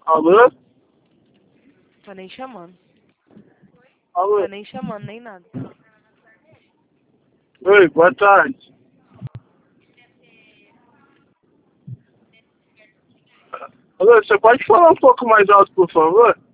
Alô? Tá nem chamando. Alô? Tá nem chamando, nem nada. Oi, boa tarde. Alô, você pode falar um pouco mais alto, por favor?